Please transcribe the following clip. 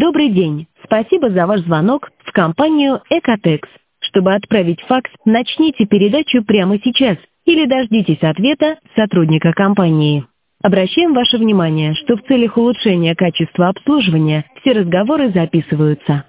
Добрый день. Спасибо за ваш звонок в компанию «Экотекс». Чтобы отправить факс, начните передачу прямо сейчас или дождитесь ответа сотрудника компании. Обращаем ваше внимание, что в целях улучшения качества обслуживания все разговоры записываются.